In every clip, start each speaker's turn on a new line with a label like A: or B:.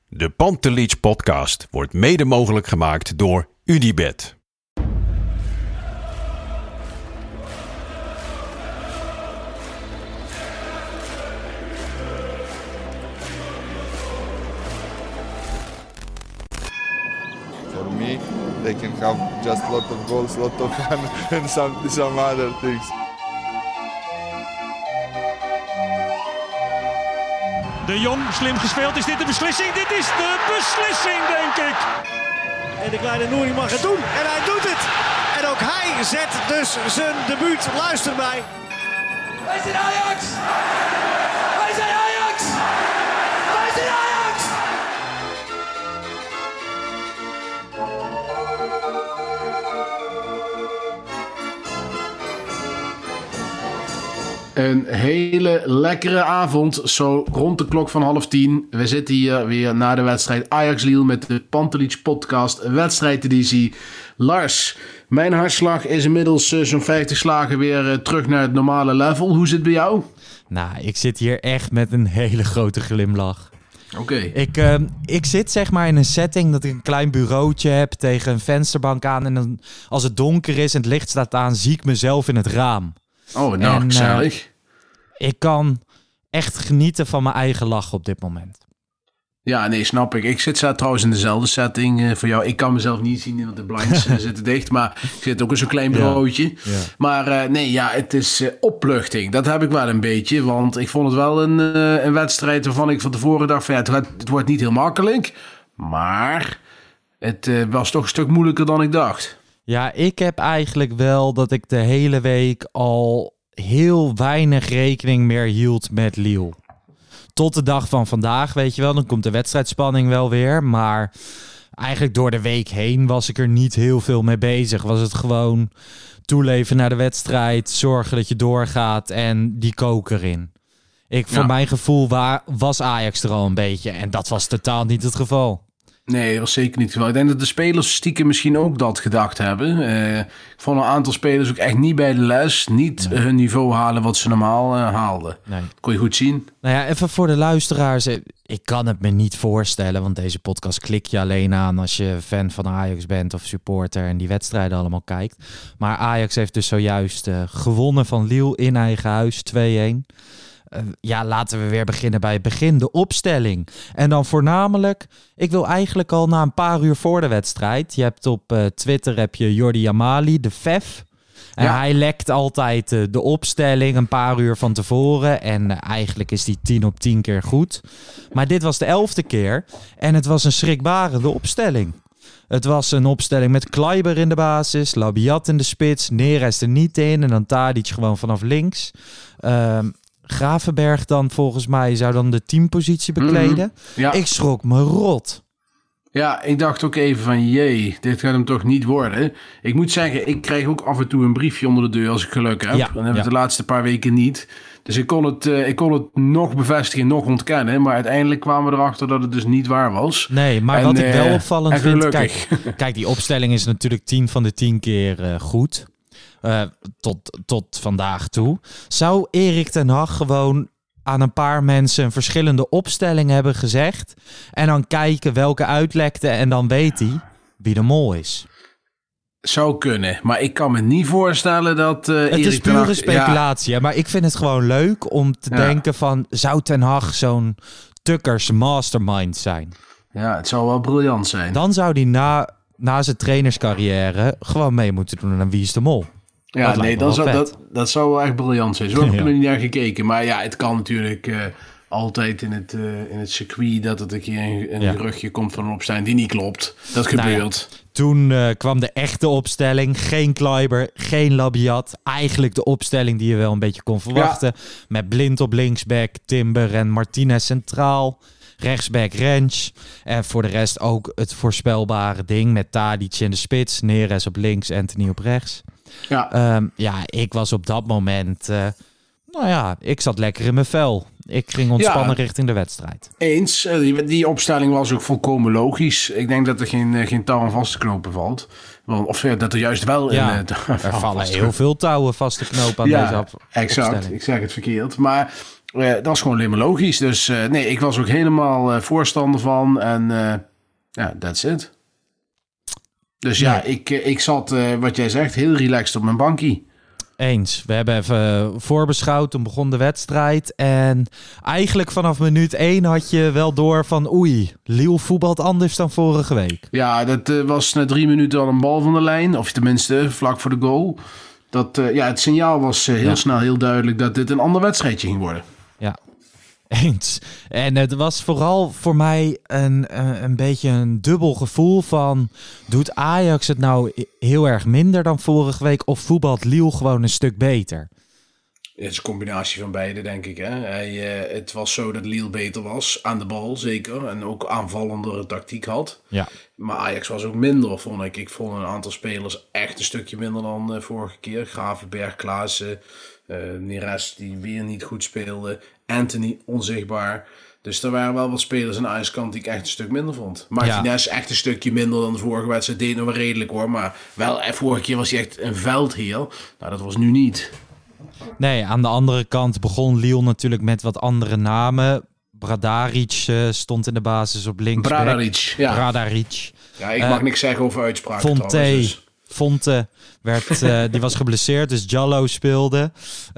A: De Pantelich podcast wordt mede mogelijk gemaakt door Unibet.
B: For me, they can have just a lot of goals, a lot of fun and some other things.
C: De Jong, slim gespeeld. Is dit de beslissing? Dit is de beslissing, denk ik.
D: En de kleine Nouri mag het doen. En hij doet het. En ook hij zet dus zijn debuut. Luister mij.
E: Wij zijn Ajax! Wij zijn Ajax! Wij zijn Ajax!
F: Een hele lekkere avond, zo rond de klok van 9:30. We zitten hier weer na de wedstrijd Ajax-Lille met de Pantelich podcast, wedstrijdeditie. Lars, mijn hartslag is inmiddels zo'n 50 slagen weer terug naar het normale level. Hoe zit het bij jou?
G: Nou, ik zit hier echt met een hele grote glimlach.
F: Oké.
G: Ik zit zeg maar in een setting dat ik een klein bureautje heb tegen een vensterbank aan. En dan, als het donker is en het licht staat aan, zie ik mezelf in het raam.
F: Oh, nou, gezellig.
G: Ik kan echt genieten van mijn eigen lach op dit moment.
F: Ja, nee, snap ik. Ik zit trouwens in dezelfde setting voor jou. Ik kan mezelf niet zien, want de blinds zitten dicht. Maar ik zit ook in zo'n klein bureautje. Ja. Maar het is opluchting. Dat heb ik wel een beetje. Want ik vond het wel een wedstrijd waarvan ik van tevoren dacht van het wordt niet heel makkelijk. Maar het was toch een stuk moeilijker dan ik dacht.
G: Ja, ik heb eigenlijk wel dat ik de hele week al heel weinig rekening meer hield met Lille. Tot de dag van vandaag, weet je wel. Dan komt de wedstrijdspanning wel weer. Maar eigenlijk door de week heen was ik er niet heel veel mee bezig. Was het gewoon toeleven naar de wedstrijd. Zorgen dat je doorgaat en die koker in. Voor mijn gevoel was Ajax er al een beetje. En dat was totaal niet het geval.
F: Nee, dat was zeker niet het geval. Ik denk dat de spelers stiekem misschien ook dat gedacht hebben. Ik vond een aantal spelers ook echt niet bij de les. Niet hun niveau halen wat ze normaal haalden. Nee. Dat kon je goed zien.
G: Nou ja, even voor de luisteraars. Ik kan het me niet voorstellen, want deze podcast klik je alleen aan als je fan van Ajax bent of supporter en die wedstrijden allemaal kijkt. Maar Ajax heeft dus zojuist gewonnen van Lille in eigen huis, 2-1. Laten we weer beginnen bij het begin. De opstelling. En dan voornamelijk, ik wil eigenlijk al na een paar uur voor de wedstrijd. Je hebt op Twitter Jordi Amali, de Vef. En hij lekt altijd de opstelling een paar uur van tevoren. En eigenlijk is die 10 op 10 keer goed. Maar dit was de 11e keer. En het was een schrikbarende opstelling. Het was een opstelling met Kleiber in de basis. Labiat in de spits. Neres er niet in. En dan Tadic gewoon vanaf links. Gravenberg dan volgens mij zou dan de teampositie bekleden. Mm-hmm. Ja. Ik schrok me rot.
F: Ja, ik dacht ook even van dit gaat hem toch niet worden. Ik moet zeggen, ik krijg ook af en toe een briefje onder de deur als ik geluk heb. Dan heb ik de laatste paar weken niet. Dus ik kon het nog bevestigen, nog ontkennen. Maar uiteindelijk kwamen we erachter dat het dus niet waar was.
G: Nee, maar wat ik wel opvallend vind... Kijk, die opstelling is natuurlijk 10 van de 10 keer goed. Tot vandaag toe. Zou Erik ten Hag gewoon aan een paar mensen een verschillende opstelling hebben gezegd en dan kijken welke uitlekte en dan weet hij wie de mol is?
F: Zou kunnen, maar ik kan me niet voorstellen dat
G: het
F: Erik
G: is pure speculatie, maar ik vind het gewoon leuk om te denken van, zou Ten Hag zo'n Tukkers mastermind zijn?
F: Ja, het zou wel briljant zijn.
G: Dan zou hij na zijn trainerscarrière gewoon mee moeten doen aan Wie is de Mol.
F: Ja, nee, dat zou wel echt briljant zijn. Zo heb ik er niet naar gekeken. Maar ja, het kan natuurlijk altijd in het circuit dat het een keer een geruchtje komt van een opstelling die niet klopt. Dat gebeurt.
G: Ja, toen kwam de echte opstelling. Geen Kleiber, geen Labiat. Eigenlijk de opstelling die je wel een beetje kon verwachten. Ja. Met Blind op linksback, Timber en Martinez centraal. Rechtsback Rens. En voor de rest ook het voorspelbare ding met Tadic in de spits. Neres op links, Anthony op rechts. Ja, ik was op dat moment... ik zat lekker in mijn vel. Ik ging ontspannen richting de wedstrijd.
F: Eens. Die opstelling was ook volkomen logisch. Ik denk dat er geen touw aan vast te knopen valt. Of dat er juist wel...
G: er vallen heel veel touwen vast te knopen aan deze opstelling.
F: Exact. Ik zeg het verkeerd. Maar Dat is gewoon alleen maar logisch. Dus nee, ik was ook helemaal voorstander van. En that's it. Dus ja, ik zat, wat jij zegt, heel relaxed op mijn bankie.
G: Eens. We hebben even voorbeschouwd. Toen begon de wedstrijd. En eigenlijk vanaf minuut 1 had je wel door van... Oei, Lille voetbalt anders dan vorige week.
F: Ja, dat was na 3 minuten al een bal van de lijn. Of tenminste, vlak voor de goal. Het signaal was heel snel heel duidelijk dat dit een ander wedstrijdje ging worden.
G: Ja, eens. En het was vooral voor mij een beetje een dubbel gevoel van... Doet Ajax het nou heel erg minder dan vorige week... of voetbalt Lille gewoon een stuk beter?
F: Het is een combinatie van beide, denk ik. Hè? Het was zo dat Lille beter was, aan de bal zeker. En ook aanvallendere tactiek had. Ja. Maar Ajax was ook minder, vond ik. Ik vond een aantal spelers echt een stukje minder dan vorige keer. Gravenberg, Klaassen, Neres die weer niet goed speelde. Anthony, onzichtbaar. Dus er waren wel wat spelers aan de Ajax-kant die ik echt een stuk minder vond. Martinez echt een stukje minder dan de vorige wedstrijd. Deed nog wel redelijk hoor. Maar wel, vorige keer was hij echt een veldheer. Nou, dat was nu niet.
G: Nee, aan de andere kant begon Lille natuurlijk met wat andere namen. Bradaric stond in de basis op links.
F: Bradaric. Ja, ik mag niks zeggen over uitspraken.
G: Fonte die was geblesseerd, dus Jallo speelde.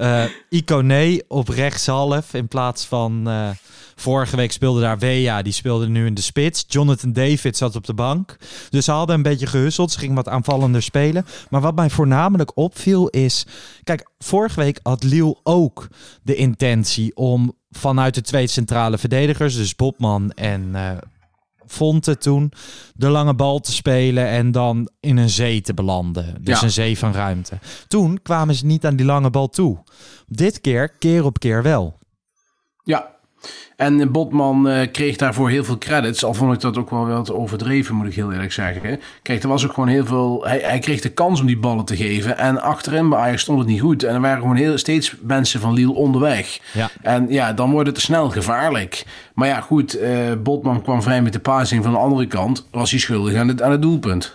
G: Ikoné op rechtshalf in plaats van... vorige week speelde daar Weah, die speelde nu in de spits. Jonathan David zat op de bank. Dus ze hadden een beetje gehusseld. Ze gingen wat aanvallender spelen. Maar wat mij voornamelijk opviel is... Kijk, vorige week had Lille ook de intentie om vanuit de 2 centrale verdedigers... dus Botman en Fonte toen... de lange bal te spelen en dan in een zee te belanden. Dus een zee van ruimte. Toen kwamen ze niet aan die lange bal toe. Dit keer op keer wel.
F: Ja. En Botman kreeg daarvoor heel veel credits. Al vond ik dat ook wel te overdreven, moet ik heel eerlijk zeggen. Kijk, er was ook gewoon heel veel... Hij kreeg de kans om die ballen te geven. En achterin bij Ajax stond het niet goed. En er waren gewoon steeds mensen van Lille onderweg. Ja. En dan wordt het snel gevaarlijk. Maar ja, goed. Botman kwam vrij met de passing. Van de andere kant was hij schuldig aan het doelpunt.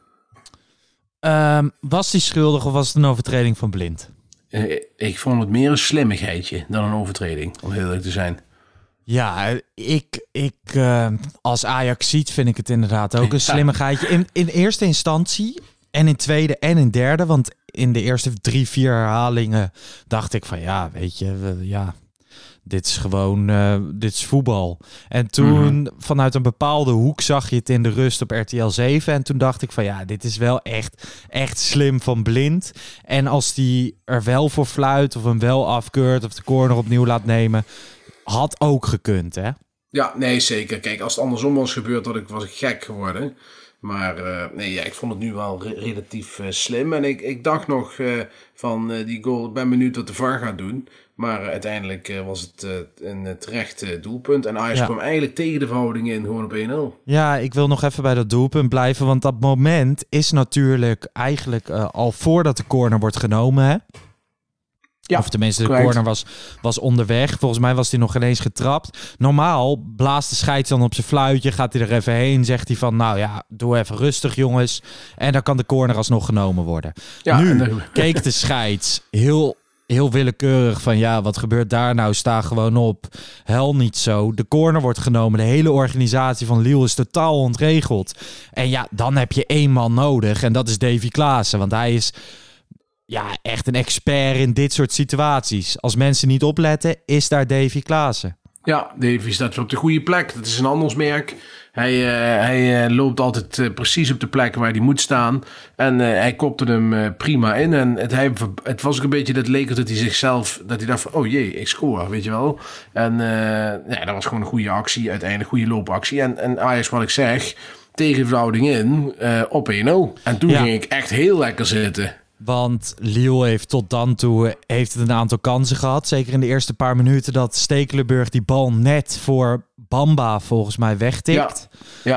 G: Was hij schuldig of was het een overtreding van Blind?
F: Ik vond het meer een slimmigheidje dan een overtreding, om heel eerlijk te zijn.
G: Ja, als Ajax ziet vind ik het inderdaad ook een slimmigheidje. In eerste instantie en in tweede en in derde. Want in de eerste 3-4 herhalingen dacht ik van weet je, dit is gewoon, dit is voetbal. En toen vanuit een bepaalde hoek zag je het in de rust op RTL 7. En toen dacht ik van dit is wel echt slim van Blind. En als die er wel voor fluit of hem wel afkeurt of de corner opnieuw laat nemen... Had ook gekund, hè? Ja,
F: nee, zeker. Kijk, als het andersom was gebeurd, was ik gek geworden. Maar ik vond het nu wel relatief slim. En ik dacht nog van die goal, ik ben benieuwd wat de VAR gaat doen. Maar uiteindelijk was het een terecht doelpunt. En Ajax kwam eigenlijk tegen de verhouding in, gewoon op 1-0.
G: Ja, ik wil nog even bij dat doelpunt blijven. Want dat moment is natuurlijk eigenlijk al voordat de corner wordt genomen, hè? Ja, of tenminste, de corner was onderweg. Volgens mij was hij nog ineens getrapt. Normaal blaast de scheids dan op zijn fluitje. Gaat hij er even heen. Zegt hij van, doe even rustig jongens. En dan kan de corner alsnog genomen worden. Ja, nu keek de scheids heel willekeurig van... wat gebeurt daar nou? Sta gewoon op. Hel niet zo. De corner wordt genomen. De hele organisatie van Lille is totaal ontregeld. En dan heb je 1 man nodig. En dat is Davy Klaassen. Want hij is... echt een expert in dit soort situaties. Als mensen niet opletten, is daar Davy Klaassen.
F: Ja, Davy staat op de goede plek. Dat is een handelsmerk. Hij loopt altijd precies op de plek waar hij moet staan. En hij kopte hem prima in. En het was ook een beetje dat leek dat hij zichzelf... Dat hij dacht van, oh jee, ik score, weet je wel. En dat was gewoon een goede actie. Uiteindelijk een goede loopactie. En Ajax, wat ik zeg, tegen de verhouding in op 1-0. En toen ging ik echt heel lekker zitten.
G: Want Lille heeft tot dan toe een aantal kansen gehad. Zeker in de eerste paar minuten dat Stekelenburg die bal net voor Bamba volgens mij wegtikt.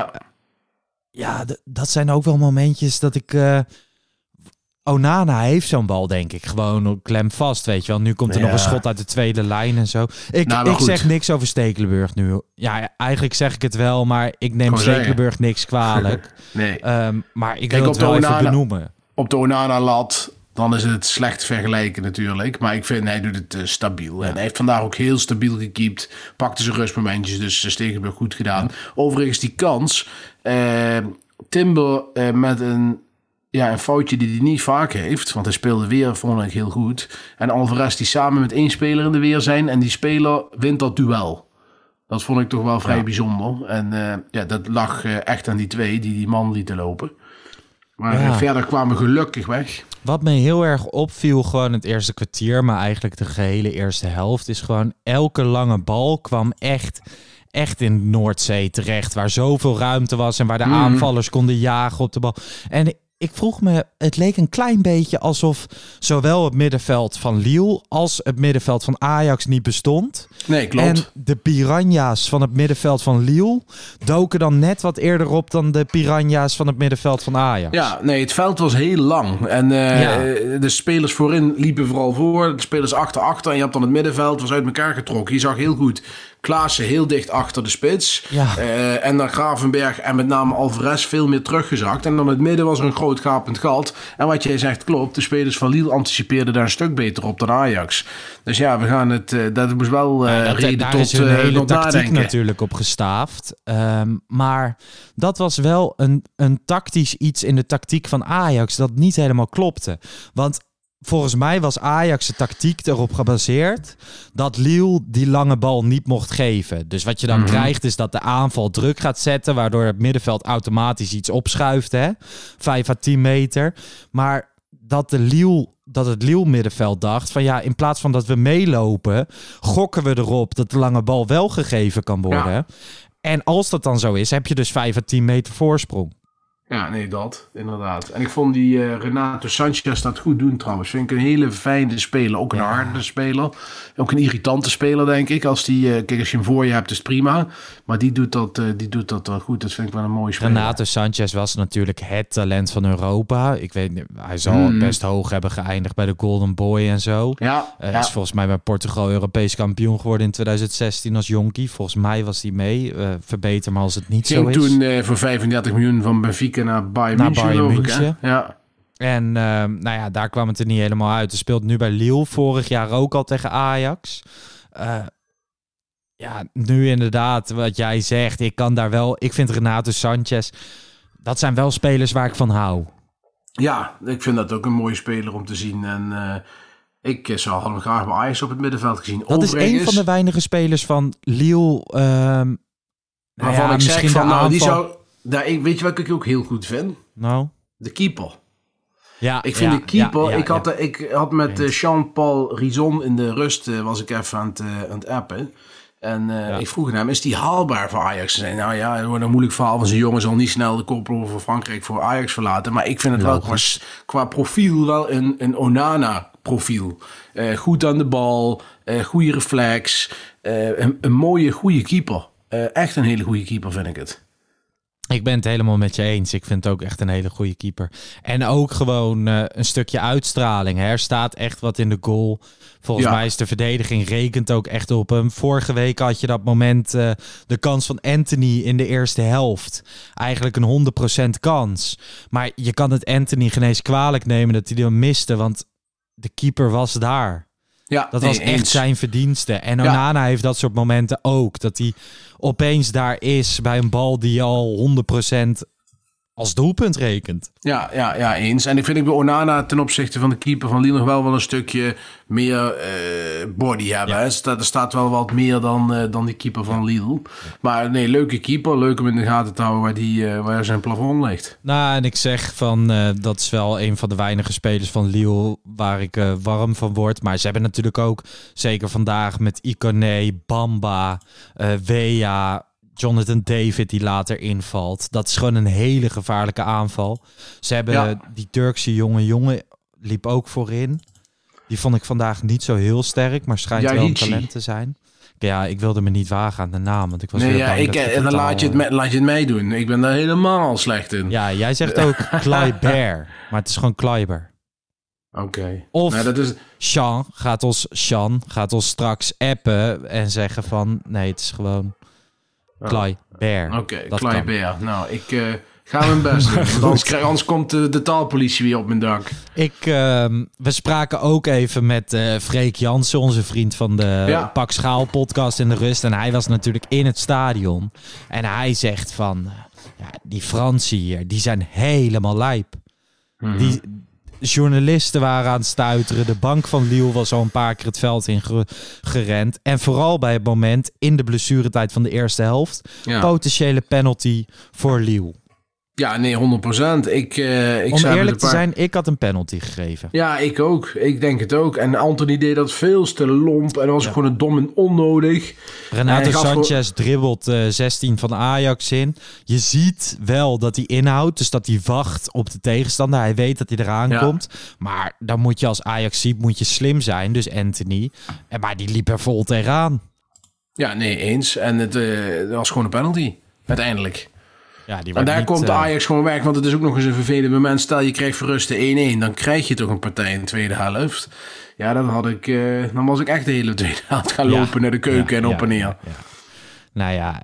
G: Ja, dat zijn ook wel momentjes dat ik... Onana heeft zo'n bal, denk ik. Gewoon klem vast, weet je wel. Nu komt er nog een schot uit de tweede lijn en zo. Ik zeg niks over Stekelenburg nu. Ja, eigenlijk zeg ik het wel, maar ik neem Stekelenburg niks kwalijk. Nee. Maar ik wil het wel even benoemen.
F: Op de Onana-lat, dan is het slecht te vergelijken natuurlijk. Maar ik vind, hij doet het stabiel. En hij heeft vandaag ook heel stabiel gekiept. Pakte zijn rustmomentjes, dus Stegenburg goed gedaan. Ja. Overigens die kans. Timber met een foutje die hij niet vaak heeft. Want hij speelde weer, vond ik, heel goed. En Alvarez die samen met 1 speler in de weer zijn. En die speler wint dat duel. Dat vond ik toch wel vrij bijzonder. En dat lag echt aan die 2 die man lieten lopen. Maar verder kwamen we gelukkig weg.
G: Wat me heel erg opviel gewoon het eerste kwartier, maar eigenlijk de gehele eerste helft, is gewoon elke lange bal kwam echt in Noordzee terecht. Waar zoveel ruimte was en waar de aanvallers konden jagen op de bal. En ik vroeg me, het leek een klein beetje alsof zowel het middenveld van Lille als het middenveld van Ajax niet bestond.
F: Nee, klopt.
G: En de piranha's van het middenveld van Lille doken dan net wat eerder op dan de piranha's van het middenveld van Ajax.
F: Ja, nee, het veld was heel lang. En de spelers voorin liepen vooral voor. De spelers achter. En je hebt dan het middenveld, was uit elkaar getrokken. Je zag heel goed Klaassen heel dicht achter de spits. Ja. En dan Gravenberg en met name Alvarez veel meer teruggezakt. En dan het midden was er een groot gapend gat. En wat jij zegt klopt. De spelers van Lille anticipeerden daar een stuk beter op dan Ajax. Dus ja, we gaan het... dat moest wel reden
G: daar
F: tot
G: is een hele tactiek
F: nadenken.
G: natuurlijk op gestaafd. Maar dat was wel een tactisch iets in de tactiek van Ajax dat niet helemaal klopte. Want volgens mij was Ajax' tactiek erop gebaseerd dat Lille die lange bal niet mocht geven. Dus wat je dan krijgt is dat de aanval druk gaat zetten, waardoor het middenveld automatisch iets opschuift, hè? 5 à 10 meter. Maar dat het Lille middenveld dacht van in plaats van dat we meelopen, gokken we erop dat de lange bal wel gegeven kan worden. Ja. En als dat dan zo is, heb je dus 5 à 10 meter voorsprong.
F: Ja, nee, dat, inderdaad. En ik vond die Renato Sanchez dat goed doen trouwens. Vind ik een hele fijne speler. Ook een harde speler. Ook een irritante speler, denk ik. Als je hem voor je hebt, is het prima. Maar die doet dat wel goed. Dat vind ik wel een mooie speler.
G: Renato Sanchez was natuurlijk het talent van Europa. Ik weet niet, hij zal best hoog hebben geëindigd bij de Golden Boy en zo. Ja, is volgens mij bij Portugal Europees kampioen geworden in 2016 als jonkie. Volgens mij was hij mee. Verbeter maar als het niet zo is.
F: Toen voor 35 miljoen van Benfica naar Bayern München. Ja.
G: En daar kwam het er niet helemaal uit. Hij speelt nu bij Lille, vorig jaar ook al tegen Ajax. Nu inderdaad, wat jij zegt, ik vind Renato Sanchez, dat zijn wel spelers waar ik van hou.
F: Ja, ik vind dat ook een mooie speler om te zien. En ik zou hem graag bij Ajax op het middenveld gezien.
G: Dat is een van de weinige spelers van Lille.
F: Waarvan ik zeg van, die zou... weet je wat ik ook heel goed vind?
G: Nou?
F: De keeper.
G: Ja,
F: ik vind de keeper... Ik had met Jean-Paul Rizon in de rust... was ik even aan het appen. En ik vroeg hem, is die haalbaar voor Ajax? Ze zei, nou ja, het wordt een moeilijk verhaal... want zijn jongen zal niet snel de koploper voor Frankrijk voor Ajax verlaten. Maar ik vind het wel qua profiel wel een Onana-profiel. Goed aan de bal, goede reflex. Een mooie, goede keeper. Echt een hele goede keeper, vind ik het.
G: Ik ben het helemaal met je eens. Ik vind het ook echt een hele goede keeper. En ook gewoon een stukje uitstraling. Er staat echt wat in de goal. Volgens mij is de verdediging rekent ook echt op hem. Vorige week had je dat moment, de kans van Anthony in de eerste helft. Eigenlijk een 100% kans. Maar je kan het Anthony geen eens kwalijk nemen dat hij hem miste. Want de keeper was daar. Ja, dat was echt zijn verdienste. En Onana heeft dat soort momenten ook. Dat hij opeens daar is bij een bal die je al 100% als doelpunt rekent.
F: Ja, eens. En ik vind bij Onana ten opzichte van de keeper van Lille nog wel een stukje meer body hebben. Ja. Er staat wel wat meer dan die keeper van Lille. Maar nee, leuke keeper. Leuk om in de gaten te houden waar zijn plafond ligt.
G: Nou, en ik zeg van dat is wel een van de weinige spelers van Lille waar ik warm van word. Maar ze hebben natuurlijk ook, zeker vandaag met Ikoné, Bamba, Weah, Jonathan David die later invalt. Dat is gewoon een hele gevaarlijke aanval. Ze hebben die Turkse jongen liep ook voorin. Die vond ik vandaag niet zo heel sterk, maar schijnt wel een talent te zijn. Ja, ik wilde me niet wagen aan de naam, want ik was weer bang
F: dan laat je het mij doen. Ik ben daar helemaal slecht in.
G: Ja, jij zegt ook Kleiber, maar het is gewoon Kleiber.
F: Oké.
G: Of dat is... Sean gaat ons straks appen en zeggen van nee, het is gewoon Kleiber.
F: Oké, Kleiber. Nou, ik Ga mijn best doen. Want anders komt de taalpolitie weer op mijn dak.
G: We spraken ook even met Freek Jansen, onze vriend van de Pak Schaal podcast in de rust. En hij was natuurlijk in het stadion. En hij zegt van, die Fransen hier, die zijn helemaal lijp. Die journalisten waren aan het stuiteren. De bank van Lille was al een paar keer het veld in gerend. En vooral bij het moment in de blessuretijd van de eerste helft. Potentiële penalty voor Lille.
F: Ja, nee, 100%. Om
G: eerlijk te zijn, ik had een penalty gegeven.
F: Ja, ik ook. Ik denk het ook. En Anthony deed dat veel te lomp. En dat was gewoon een dom en onnodig.
G: Renato Sanchez dribbelt 16 van Ajax in. Je ziet wel dat hij inhoudt. Dus dat hij wacht op de tegenstander. Hij weet dat hij eraan komt. Maar dan moet je als Ajax ziet, moet je slim zijn. Dus Anthony. Maar die liep er vol tegenaan.
F: Ja, nee, eens. En het was gewoon een penalty. Uiteindelijk.
G: Ja,
F: en daar komt de Ajax gewoon weg. Want het is ook nog eens een vervelend moment. Stel je krijgt verrusten 1-1. Dan krijg je toch een partij in de tweede helft. Ja, dan was ik echt de hele tweede helft gaan lopen naar de keuken en op en neer.
G: Ja. Nou ja,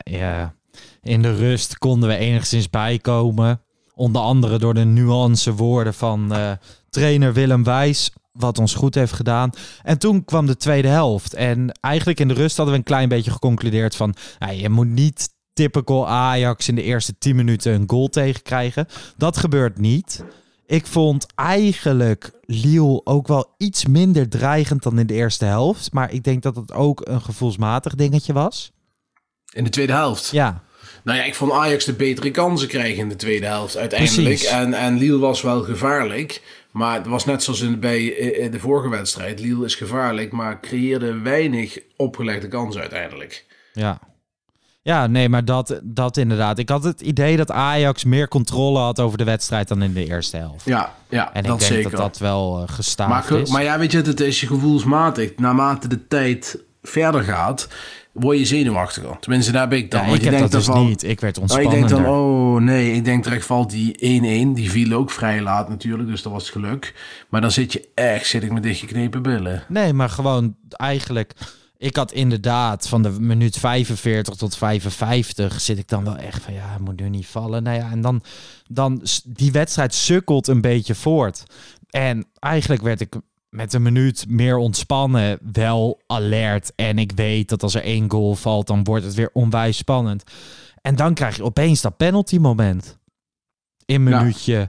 G: in de rust konden we enigszins bijkomen. Onder andere door de nuance woorden van trainer Willem Wijs. Wat ons goed heeft gedaan. En toen kwam de tweede helft. En eigenlijk in de rust hadden we een klein beetje geconcludeerd van... je moet niet typical Ajax in de eerste 10 minuten een goal tegenkrijgen. Dat gebeurt niet. Ik vond eigenlijk Lille ook wel iets minder dreigend dan in de eerste helft. Maar ik denk dat het ook een gevoelsmatig dingetje was.
F: In de tweede helft?
G: Ja.
F: Nou ja, ik vond Ajax de betere kansen krijgen in de tweede helft uiteindelijk. En Lille was wel gevaarlijk. Maar het was net zoals bij de vorige wedstrijd. Lille is gevaarlijk, maar creëerde weinig opgelegde kansen uiteindelijk.
G: Ja. Ja, nee, maar dat inderdaad. Ik had het idee dat Ajax meer controle had over de wedstrijd dan in de eerste helft.
F: Ja,
G: en ik denk
F: zeker.
G: dat wel gestaafd is.
F: Maar ja, weet je, het is je gevoelsmatig. Naarmate de tijd verder gaat, word je zenuwachtiger. Tenminste, daar ben ik dan.
G: Ja, ik heb dat dus niet. Ik werd ontspannender.
F: Ik denk dan, ik denk terecht valt die 1-1. Die viel ook vrij laat natuurlijk, dus dat was het geluk. Maar dan zit ik met dichtgeknepen billen.
G: Nee, maar gewoon eigenlijk... Ik had inderdaad van de minuut 45 tot 55 zit ik dan wel echt van het moet nu niet vallen. Nou ja, en dan die wedstrijd sukkelt een beetje voort. En eigenlijk werd ik met een minuut meer ontspannen wel alert. En ik weet dat als er 1 goal valt, dan wordt het weer onwijs spannend. En dan krijg je opeens dat penalty moment. In minuutje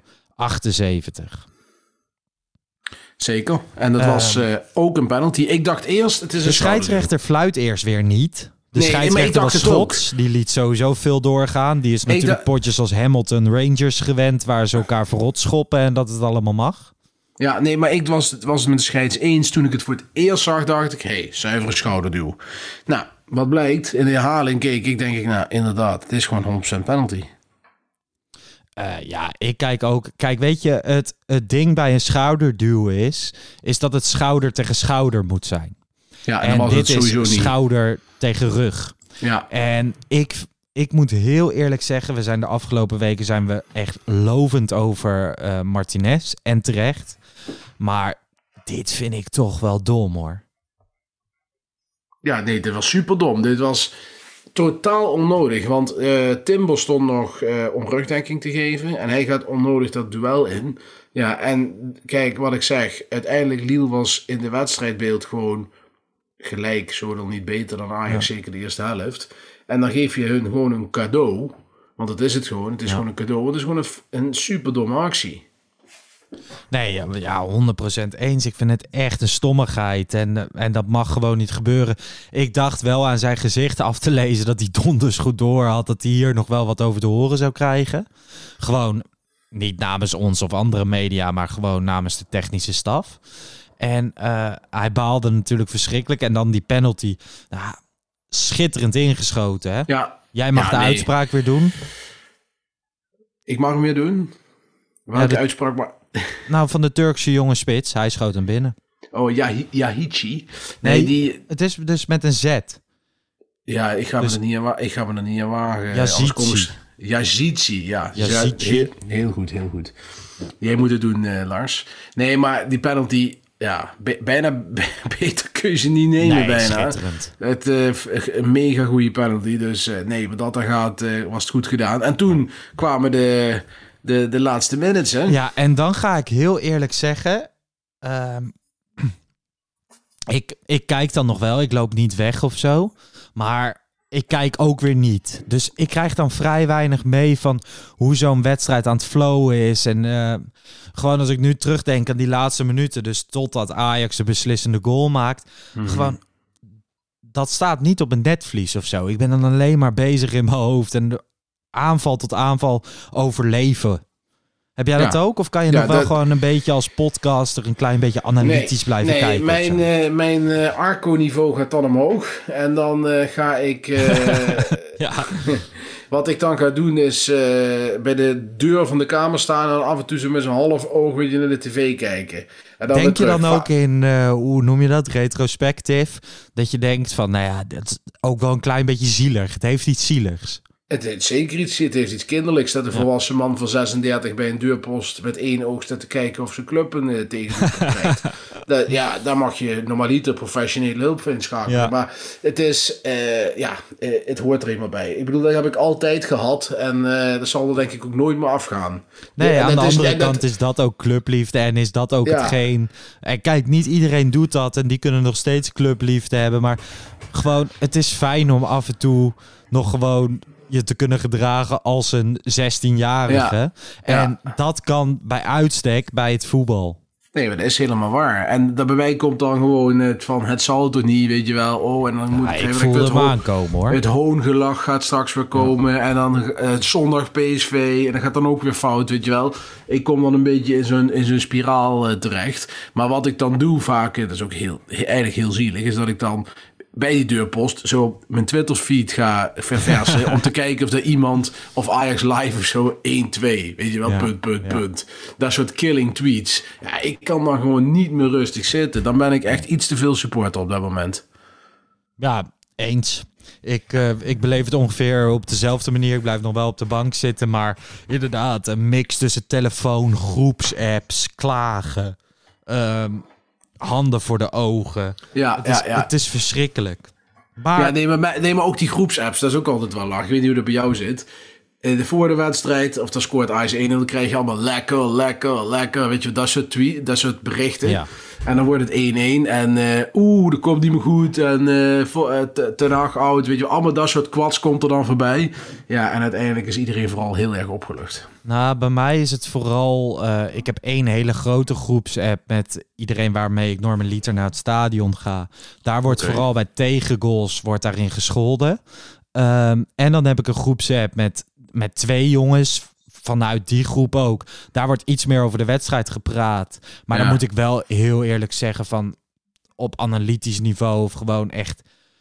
G: 78.
F: Zeker. En dat was ook een penalty. Ik dacht eerst, het is
G: de scheidsrechter fluit eerst weer niet. De scheidsrechter was Schots. Die liet sowieso veel doorgaan. Die is natuurlijk potjes als Hamilton Rangers gewend, waar ze elkaar verrot schoppen en dat het allemaal mag.
F: Ja, nee, maar ik was het met de scheids eens. Toen ik het voor het eerst zag, dacht ik, zuivere schouderduw. Nou, wat blijkt, in de herhaling keek ik, denk ik, inderdaad, het is gewoon 100% penalty.
G: Ik kijk ook... Kijk, weet je, het ding bij een schouderduw is dat het schouder tegen schouder moet zijn.
F: Ja, en was dit het sowieso
G: is
F: niet.
G: Schouder tegen rug.
F: Ja.
G: En ik moet heel eerlijk zeggen, we zijn de afgelopen weken echt lovend over Martinez en terecht. Maar dit vind ik toch wel dom, hoor.
F: Ja, nee, dit was super dom. Dit was totaal onnodig, want Timber stond nog om rugdekking te geven en hij gaat onnodig dat duel in. Ja, en kijk wat ik zeg, uiteindelijk Lille was in de wedstrijdbeeld gewoon gelijk, zo dan niet beter dan Ajax, zeker de eerste helft. En dan geef je hun gewoon een cadeau, want dat is het gewoon. Het is gewoon een cadeau, het is gewoon een super domme actie.
G: Nee, 100% eens. Ik vind het echt een stommigheid. En dat mag gewoon niet gebeuren. Ik dacht wel aan zijn gezicht af te lezen dat hij donders goed door had. Dat hij hier nog wel wat over te horen zou krijgen. Gewoon niet namens ons of andere media, maar gewoon namens de technische staf. En hij baalde natuurlijk verschrikkelijk. En dan die penalty. Schitterend ingeschoten, hè?
F: Ja.
G: Jij mag de uitspraak weer doen. Ik
F: mag hem weer doen? Welke uitspraak maar...
G: Nou, van de Turkse jonge spits. Hij schoot hem binnen.
F: Oh, Yahici.
G: Nee, het is dus met een Z.
F: Ja, ik ga me er niet aan wagen. Yazici, ja. Heel goed, heel goed. Jij moet het doen, Lars. Nee, maar die penalty... bijna beter kun je ze niet nemen.
G: Nee,
F: bijna.
G: schitterend.
F: Een mega goede penalty. Dus wat dat er gaat, was het goed gedaan. En toen kwamen de laatste minutes. Hè?
G: Ja, en dan ga ik heel eerlijk zeggen... Ik kijk dan nog wel. Ik loop niet weg of zo. Maar ik kijk ook weer niet. Dus ik krijg dan vrij weinig mee van hoe zo'n wedstrijd aan het flowen is. En gewoon als ik nu terugdenk aan die laatste minuten... dus totdat Ajax de beslissende goal maakt... gewoon, dat staat niet op een netvlies of zo. Ik ben dan alleen maar bezig in mijn hoofd... en de aanval tot aanval overleven. Heb jij dat ook? Of kan je nog wel gewoon een beetje als podcaster... een klein beetje analytisch blijven kijken?
F: Mijn Arco-niveau gaat dan omhoog. En dan ga ik... Wat ik dan ga doen is bij de deur van de kamer staan... en af en toe zo met zo'n half oog weer naar de tv kijken. En dan
G: denk je dan ook in, hoe noem je dat, retrospectief... dat je denkt van, nou ja, dat is ook wel een klein beetje zielig. Het heeft iets zieligs.
F: Het heeft zeker iets. Het heeft iets kinderlijks. Dat een volwassen man van 36 bij een deurpost met één oog staat te kijken of zijn club een tegendoelpunt krijgt. Daar mag je normaliter professionele hulp voor inschakelen. Ja. Maar het is, het hoort er eenmaal bij. Ik bedoel, dat heb ik altijd gehad. En dat zal er denk ik ook nooit meer afgaan.
G: Nee, aan de andere kant is dat ook clubliefde en is dat ook hetgeen... En kijk, niet iedereen doet dat en die kunnen nog steeds clubliefde hebben. Maar gewoon, het is fijn om af en toe nog gewoon... je te kunnen gedragen als een 16-jarige. Ja. En dat kan bij uitstek bij het voetbal.
F: Nee, maar dat is helemaal waar. En dat bij mij komt dan gewoon het zal toch niet, weet je wel. Oh, en dan moet
G: ik voel hem aankomen, hoor.
F: Het hoongelach gaat straks weer komen. Ja. En dan zondag PSV. En dat gaat dan ook weer fout, weet je wel. Ik kom dan een beetje in zo'n spiraal terecht. Maar wat ik dan doe vaak, dat is ook eigenlijk heel zielig, is dat ik dan... bij die deurpost zo op mijn Twitterfeed ga verversen... om te kijken of er iemand of Ajax Live of zo 1-2, weet je wel, punt. Dat soort killing tweets. Ja, ik kan dan gewoon niet meer rustig zitten. Dan ben ik echt iets te veel supporter op dat moment.
G: Ja, eens. Ik beleef het ongeveer op dezelfde manier. Ik blijf nog wel op de bank zitten, maar inderdaad... een mix tussen telefoon, groepsapps, klagen... handen voor de ogen. Het is verschrikkelijk. Maar...
F: maar ook die groepsapps, dat is ook altijd wel lach. Ik weet niet hoe dat bij jou zit. Voor de wedstrijd, of dan scoort Ajax 1-0, dan krijg je allemaal lekker. Weet je, dat soort berichten. Ja. En dan wordt het 1-1 en dat komt niet meer goed. En Ten Hag oud, weet je, allemaal dat soort kwads komt er dan voorbij. Ja, en uiteindelijk is iedereen vooral heel erg opgelucht.
G: Nou, bij mij is het vooral... ik heb 1 hele grote groepsapp met iedereen waarmee ik normaliter naar het stadion ga. Daar wordt vooral bij tegengoals wordt daarin gescholden. En dan heb ik een groepsapp met 2 jongens... vanuit die groep ook. Daar wordt iets meer over de wedstrijd gepraat. Maar dan moet ik wel heel eerlijk zeggen van... op analytisch niveau of gewoon echt...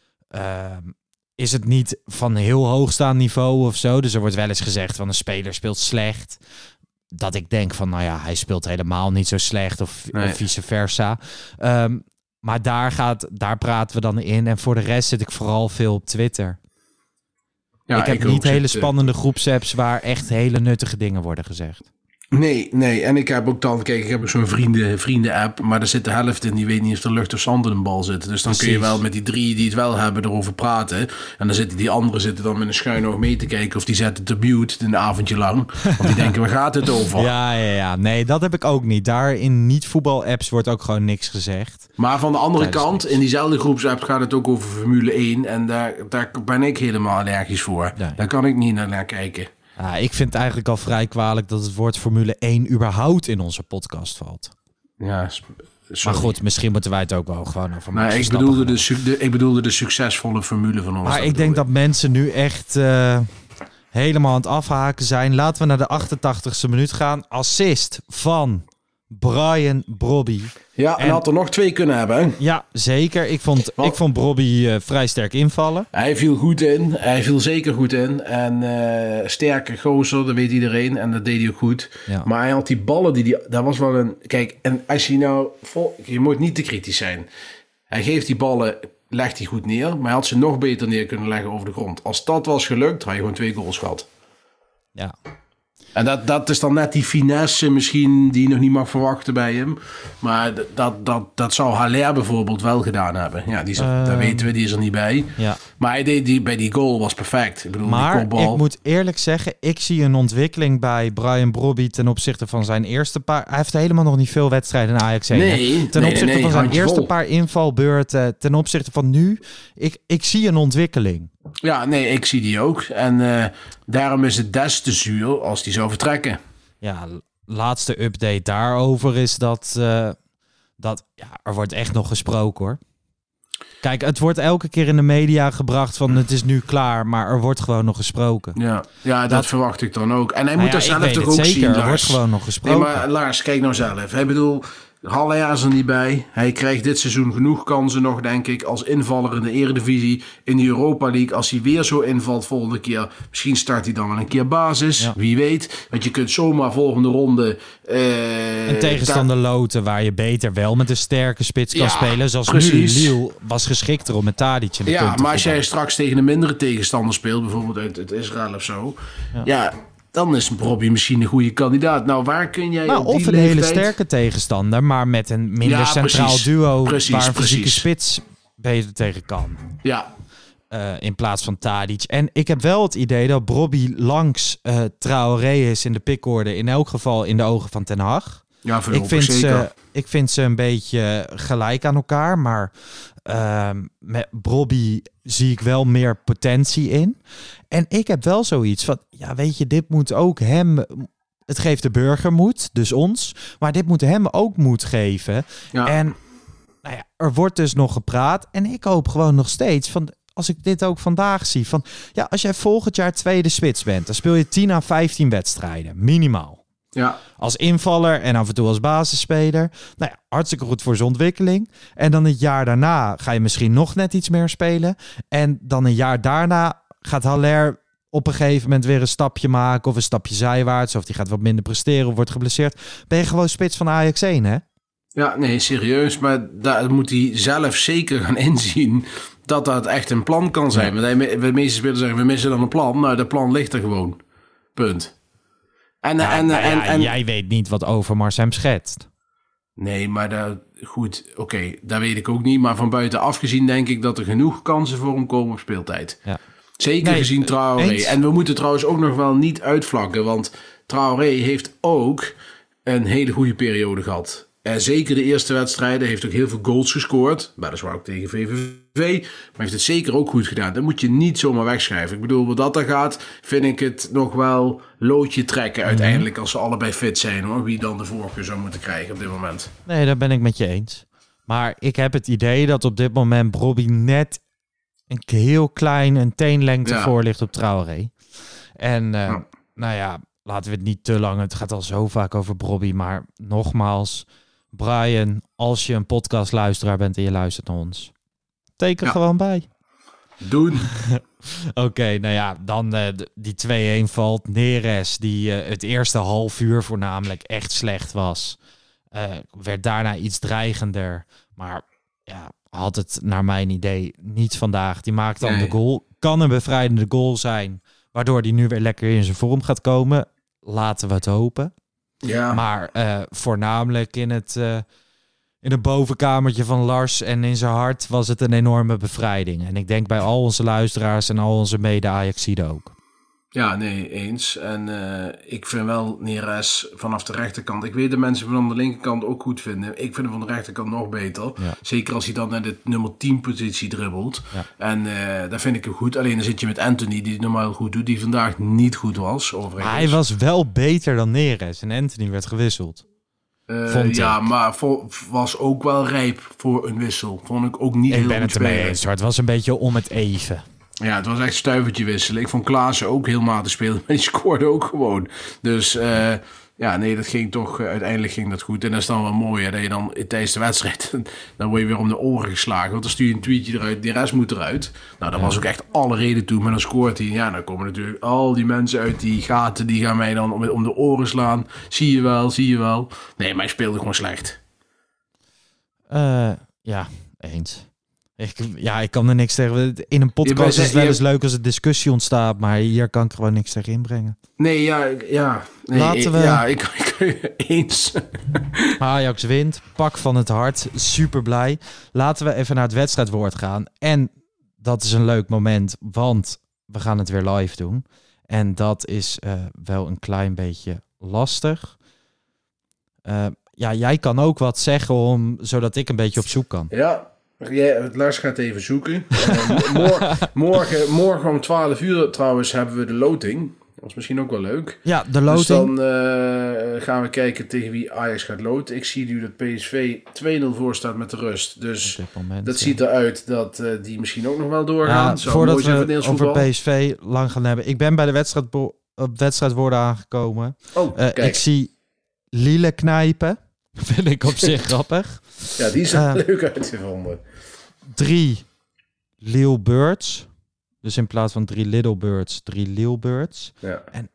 G: is het niet van heel hoogstaand niveau of zo. Dus er wordt wel eens gezegd van een speler speelt slecht. Dat ik denk van, nou ja, hij speelt helemaal niet zo slecht of vice versa. Maar daar praten we dan in. En voor de rest zit ik vooral veel op Twitter. Ja, ik heb niet hele spannende groepsapps waar echt hele nuttige dingen worden gezegd.
F: Nee. En ik heb ook dan, kijk, ik heb ook zo'n vrienden-app, maar er zit de helft in die weet niet of er lucht of zand in een bal zit. Dus dan kun je wel met die 3 die het wel hebben erover praten. En dan zitten die anderen dan met een schuin oog mee te kijken of die zetten te mute een avondje lang. Want die denken, waar gaat het over?
G: Ja. Nee, dat heb ik ook niet. Daar in niet-voetbal-apps wordt ook gewoon niks gezegd.
F: Maar van de andere kant, in diezelfde groepsapp gaat het ook over Formule 1. En daar ben ik helemaal allergisch voor. Ja. Daar kan ik niet naar kijken.
G: Ja, ik vind het eigenlijk al vrij kwalijk dat het woord Formule 1 überhaupt in onze podcast valt.
F: Ja,
G: maar goed, misschien moeten wij het ook wel gewoon over
F: maken. Ik bedoelde de succesvolle formule van ons.
G: Maar ik denk dat mensen nu echt helemaal aan het afhaken zijn. Laten we naar de 88ste minuut gaan. Assist van Brian Brobby.
F: Ja, en had er nog 2 kunnen hebben. Hè?
G: Ja, zeker. Ik vond Brobby vrij sterk invallen.
F: Hij viel goed in. Hij viel zeker goed in. En sterke gozer, dat weet iedereen. En dat deed hij ook goed. Ja. Maar hij had die ballen, dat was wel een... Kijk, en als je nou... Je moet niet te kritisch zijn. Hij geeft die ballen, legt hij goed neer. Maar hij had ze nog beter neer kunnen leggen over de grond. Als dat was gelukt, had je gewoon 2 goals gehad.
G: Ja.
F: En dat is dan net die finesse misschien die je nog niet mag verwachten bij hem. Maar dat zou Haller bijvoorbeeld wel gedaan hebben. Ja, dat weten we, die is er niet bij.
G: Ja.
F: Maar hij deed bij die goal was perfect. Ik bedoel,
G: maar
F: die kopbal.
G: ik moet eerlijk zeggen, ik zie een ontwikkeling bij Brian Brobby ten opzichte van zijn eerste paar... Hij heeft helemaal nog niet veel wedstrijden in Ajax 1.
F: Nee,
G: ten opzichte van zijn eerste
F: vol.
G: paar invalbeurten, ten opzichte van nu. Ik zie een ontwikkeling.
F: Ja, nee, ik zie die ook. En daarom is het des te zuur als die zou vertrekken.
G: Ja, laatste update daarover is dat er wordt echt nog gesproken, hoor. Kijk, het wordt elke keer in de media gebracht van het is nu klaar, maar er wordt gewoon nog gesproken.
F: Ja, dat verwacht ik dan ook. En hij moet dat zelf toch ook
G: zeker,
F: zien, Lars.
G: Er wordt gewoon nog gesproken.
F: Nee, maar Lars, kijk nou zelf. Ik bedoel, Haller is er niet bij. Hij krijgt dit seizoen genoeg kansen nog, denk ik, als invaller in de Eredivisie, in de Europa League. Als hij weer zo invalt volgende keer, misschien start hij dan wel een keer basis. Ja. Wie weet. Want je kunt zomaar volgende ronde...
G: een tegenstander loten waar je beter wel met een sterke spits kan spelen. Zoals
F: precies.
G: Nu, Lille was geschikter om met Tadic in de punten
F: maar als jij straks tegen een mindere tegenstander speelt, bijvoorbeeld uit Israël of zo... Ja, dan is Brobby misschien een goede kandidaat. Nou, waar kun jij op die
G: of een
F: leeftijd...
G: hele sterke tegenstander, maar met een minder centraal duo waar een fysieke spits beter tegen kan.
F: Ja.
G: In plaats van Tadic. En ik heb wel het idee dat Brobby langs Traoré is in de pickorde. In elk geval in de ogen van Ten Hag.
F: Ja, zeker.
G: Ik vind ze een beetje gelijk aan elkaar. Maar met Brobby zie ik wel meer potentie in. En ik heb wel zoiets van... Ja, weet je, dit moet ook hem... Het geeft de burger moed, dus ons. Maar dit moet hem ook moed geven. Ja. En nou ja, er wordt dus nog gepraat. En ik hoop gewoon nog steeds van... Als ik dit ook vandaag zie. Van, ja, als jij volgend jaar tweede spits bent... dan speel je 10 à 15 wedstrijden. Minimaal.
F: Ja.
G: Als invaller en af en toe als basisspeler. Nou ja, hartstikke goed voor zijn ontwikkeling. En dan het jaar daarna ga je misschien nog net iets meer spelen. En dan een jaar daarna gaat Haller op een gegeven moment weer een stapje maken... of een stapje zijwaarts, of die gaat wat minder presteren... of wordt geblesseerd. Ben je gewoon spits van Ajax 1, hè?
F: Ja, nee, serieus. Maar daar moet hij zelf zeker gaan inzien... dat echt een plan kan zijn. Want de meeste spelers zeggen, we missen dan een plan. Nou, dat plan ligt er gewoon. Punt. En
G: jij weet niet wat Overmars hem schetst.
F: Nee, maar oké, dat weet ik ook niet. Maar van buitenaf gezien denk ik dat er genoeg kansen voor hem komen op speeltijd. Ja. Zeker gezien Traoré. Eens. En we moeten trouwens ook nog wel niet uitvlakken. Want Traoré heeft ook een hele goede periode gehad. Zeker de eerste wedstrijden. Heeft ook heel veel goals gescoord. Weliswaar ook tegen VVV. Maar heeft het zeker ook goed gedaan. Dat moet je niet zomaar wegschrijven. Ik bedoel, wat dat er gaat, vind ik het nog wel loodje trekken uiteindelijk. Als ze allebei fit zijn, hoor. Wie dan de voorkeur zou moeten krijgen op dit moment.
G: Nee, daar ben ik met je eens. Maar ik heb het idee dat op dit moment Brobby net een heel klein, een teenlengte voor ligt op Traoré. En nou ja, laten we het niet te lang. Het gaat al zo vaak over Brobby. Maar nogmaals... Brian, als je een podcastluisteraar bent en je luistert naar ons, teken gewoon bij.
F: Doen.
G: Oké, nou ja, dan die 2-1 valt. Neres, die het eerste half uur voornamelijk echt slecht was. Werd daarna iets dreigender. Maar ja, had het naar mijn idee niet vandaag. Die maakt dan de goal. Kan een bevrijdende goal zijn, waardoor die nu weer lekker in zijn vorm gaat komen. Laten we het hopen. Ja. Maar voornamelijk in het bovenkamertje van Lars en in zijn hart was het een enorme bevrijding. En ik denk bij al onze luisteraars en al onze mede-Ajaxiden ook.
F: Ja, nee, eens. En ik vind wel Neres vanaf de rechterkant. Ik weet de mensen van de linkerkant ook goed vinden. Ik vind hem van de rechterkant nog beter. Ja. Zeker als hij dan naar de nummer 10 positie dribbelt. Ja. En daar vind ik hem goed. Alleen dan zit je met Anthony, die het normaal goed doet. Die vandaag niet goed was. Overigens.
G: Hij was wel beter dan Neres. En Anthony werd gewisseld.
F: Maar was ook wel rijp voor een wissel. Vond ik ook niet heel goed. Ik ben het ermee eens.
G: Het was een beetje om het even.
F: Ja, het was echt stuivertje wisselen. Ik vond Klaassen ook heel matig spelen, maar die scoorde ook gewoon. Dus dat ging toch, uiteindelijk ging dat goed. En dat is dan wel mooi, hè, dat je dan tijdens de wedstrijd, dan word je weer om de oren geslagen. Want dan stuur je een tweetje eruit, de rest moet eruit. Nou, dat was ook echt alle reden toe, maar dan scoort hij. Ja, dan komen natuurlijk al die mensen uit die gaten, die gaan mij dan om de oren slaan. Zie je wel. Nee, maar hij speelde gewoon slecht.
G: Ja, eens. Ik kan er niks tegen. In een podcast is het wel eens leuk als er discussie ontstaat, maar hier kan ik gewoon niks tegen inbrengen.
F: Nee,
G: Laten we...
F: Ja, ik eens.
G: Ajax wint, pak van het hart, super blij. Laten we even naar het wedstrijdwoord gaan. En dat is een leuk moment, want we gaan het weer live doen. En dat is wel een klein beetje lastig. Jij kan ook wat zeggen zodat ik een beetje op zoek kan.
F: Ja, Lars gaat even zoeken. Morgen om 12 uur trouwens hebben we de loting. Dat is misschien ook wel leuk.
G: Ja, de loting.
F: Dus dan gaan we kijken tegen wie Ajax gaat loten. Ik zie nu dat PSV 2-0 voor staat met de rust. Dus dat ziet eruit dat die misschien ook nog wel doorgaan.
G: Ja, voordat we over PSV lang gaan hebben. Ik ben bij de wedstrijdwoorden aangekomen. Ik zie Lille knijpen. Vind ik op zich grappig.
F: Ja, die is leuk uitgevonden.
G: 3 Lille Birds. Dus in plaats van 3 Little Birds, 3 Lille Birds.
F: Ja.
G: En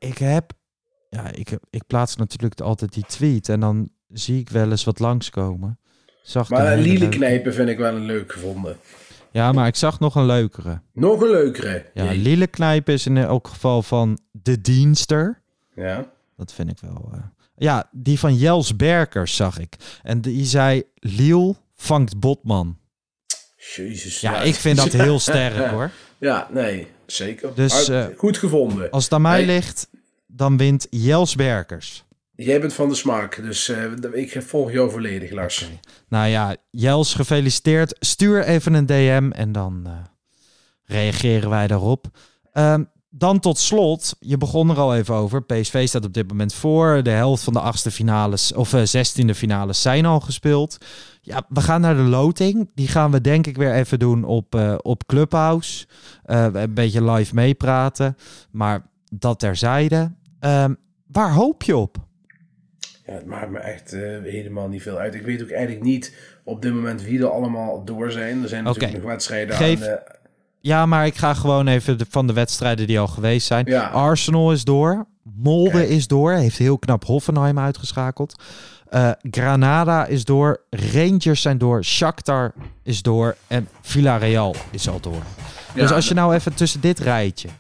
G: ik plaats natuurlijk altijd die tweet. En dan zie ik wel eens wat langskomen.
F: Maar Lille knijpen vind ik wel een leuk gevonden.
G: Ja, maar ik zag nog een leukere.
F: Nog een leukere?
G: Ja, Lille knijpen is in elk geval van De Dienster.
F: Ja.
G: Dat vind ik wel... Ja, die van Jels Berkers zag ik. En die zei, Lille vangt Botman.
F: Jezus.
G: Ja, ik vind dat heel sterk hoor.
F: Ja, nee, zeker.
G: Dus,
F: goed gevonden.
G: Als het aan mij ligt, dan wint Jels Berkers.
F: Jij bent van de smaak, dus ik volg jou volledig, Lars.
G: Okay. Nou ja, Jels, gefeliciteerd. Stuur even een DM en dan reageren wij daarop. Dan tot slot, je begon er al even over. PSV staat op dit moment voor. De helft van de 8e finales of 16e finales zijn al gespeeld. Ja, we gaan naar de loting. Die gaan we denk ik weer even doen op Clubhouse. Een beetje live meepraten. Maar dat terzijde. Waar hoop je op?
F: Ja, het maakt me echt helemaal niet veel uit. Ik weet ook eigenlijk niet op dit moment wie er allemaal door zijn. Er zijn natuurlijk nog wedstrijden
G: Ja, maar ik ga gewoon even van de wedstrijden die al geweest zijn.
F: Ja.
G: Arsenal is door. Molde is door. Heeft heel knap Hoffenheim uitgeschakeld. Granada is door. Rangers zijn door. Shakhtar is door. En Villarreal is al door. Ja, dus als je nou even tussen dit rijtje...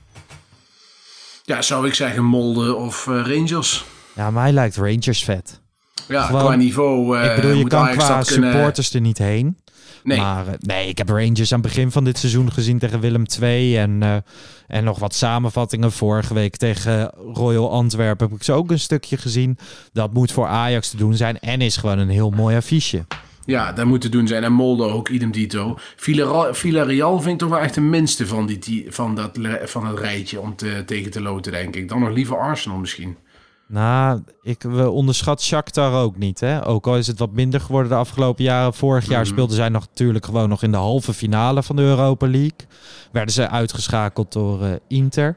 F: Ja, zou ik zeggen Molde of Rangers.
G: Ja, mij lijkt Rangers vet.
F: Ja, gewoon, qua niveau...
G: ik bedoel, je kan Ajax qua supporters er niet heen.
F: Nee.
G: Maar ik heb Rangers aan het begin van dit seizoen gezien tegen Willem II. En nog wat samenvattingen. Vorige week tegen Royal Antwerpen heb ik ze ook een stukje gezien. Dat moet voor Ajax te doen zijn. En is gewoon een heel mooi affiche.
F: Ja, dat moet te doen zijn. En Molde ook, idem dito. Villarreal vind ik toch wel echt de minste van het rijtje om tegen te loten, denk ik. Dan nog liever Arsenal misschien.
G: Nou, we onderschat Shakhtar ook niet. Hè? Ook al is het wat minder geworden de afgelopen jaren. Vorig jaar speelden zij natuurlijk gewoon nog in de halve finale van de Europa League. Werden ze uitgeschakeld door Inter.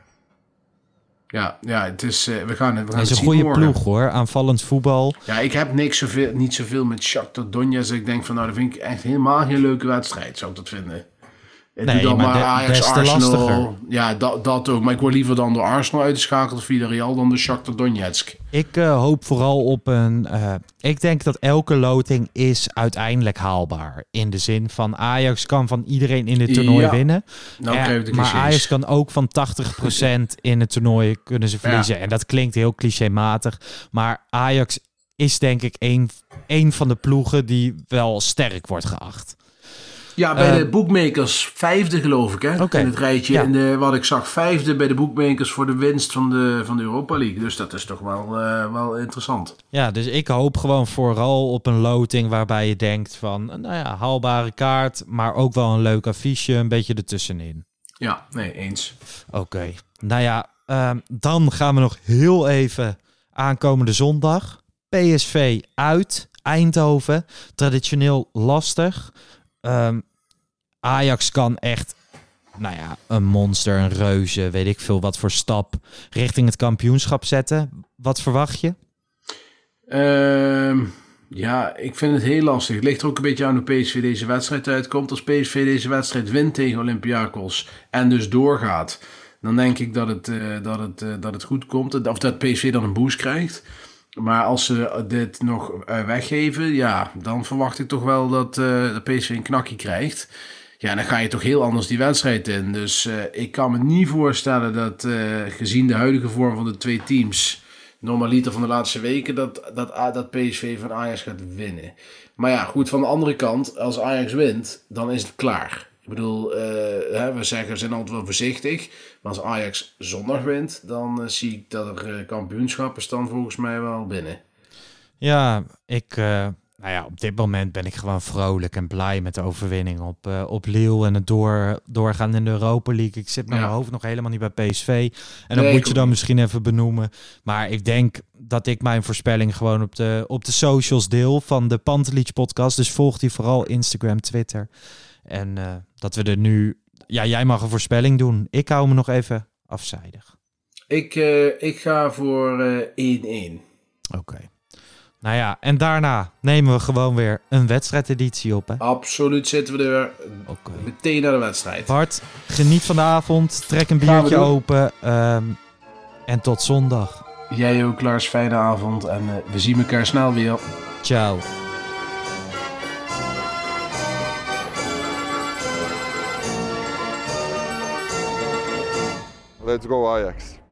F: Ja, het is... we gaan het
G: is een goede ploeg hoor, aanvallend voetbal.
F: Ja, ik heb niet zoveel met Shakhtar Donetsk. Ik denk van dat vind ik echt helemaal geen leuke wedstrijd, zou ik dat vinden.
G: Nee, doe dan maar Ajax, Arsenal. Lastiger.
F: Ja, dat ook. Maar ik word liever dan door Arsenal uitgeschakeld of Villarreal dan door Shakhtar Donetsk.
G: Ik hoop vooral op een... ik denk dat elke loting is uiteindelijk haalbaar. In de zin van Ajax kan van iedereen in het toernooi winnen. Maar Ajax kan ook van 80% in het toernooi kunnen ze verliezen. Ja. En dat klinkt heel clichématig. Maar Ajax is denk ik een van de ploegen die wel sterk wordt geacht.
F: Ja, bij de bookmakers 5e geloof ik, hè? In het rijtje. Ja. Wat ik zag, 5e bij de bookmakers voor de winst van de Europa League. Dus dat is toch wel interessant.
G: Ja, dus ik hoop gewoon vooral op een loting waarbij je denkt van... Nou ja, haalbare kaart, maar ook wel een leuk affiche, een beetje ertussenin.
F: Ja, nee, eens.
G: Oké. Nou ja, dan gaan we nog heel even aankomende zondag. PSV uit, Eindhoven. Traditioneel lastig. Ajax kan echt, nou ja, een monster, een reuze, weet ik veel wat voor stap richting het kampioenschap zetten. Wat verwacht je?
F: Ja, ik vind het heel lastig. Het ligt er ook een beetje aan hoe PSV deze wedstrijd uitkomt. Als PSV deze wedstrijd wint tegen Olympiakos en dus doorgaat, dan denk ik dat het goed komt. Of dat PSV dan een boost krijgt. Maar als ze dit nog weggeven, ja, dan verwacht ik toch wel dat de PSV een knakje krijgt. Ja, dan ga je toch heel anders die wedstrijd in. Dus ik kan me niet voorstellen dat gezien de huidige vorm van de twee teams, normaliter van de laatste weken, dat PSV van Ajax gaat winnen. Maar ja, goed, van de andere kant, als Ajax wint, dan is het klaar. Ik bedoel, we zeggen, we zijn altijd wel voorzichtig. Maar als Ajax zondag wint, dan zie ik dat er kampioenschappen staan volgens mij wel binnen.
G: Ja, op dit moment ben ik gewoon vrolijk en blij met de overwinning op Lille en het doorgaan in de Europa League. Ik zit met mijn hoofd nog helemaal niet bij PSV. En dat moet je dan misschien even benoemen. Maar ik denk dat ik mijn voorspelling gewoon op de socials deel van de Pantelic podcast. Dus volg die vooral Instagram, Twitter. En dat we er nu... Ja, jij mag een voorspelling doen. Ik hou me nog even afzijdig.
F: Ik ga voor 1-1.
G: Oké. Nou ja, en daarna nemen we gewoon weer een wedstrijdeditie op, hè?
F: Absoluut, zitten we er meteen naar de wedstrijd.
G: Bart, geniet van de avond. Trek een biertje open. En tot zondag.
F: Jij ook, Lars. Fijne avond. En we zien elkaar snel weer.
G: Ciao.
B: Let's go Ajax.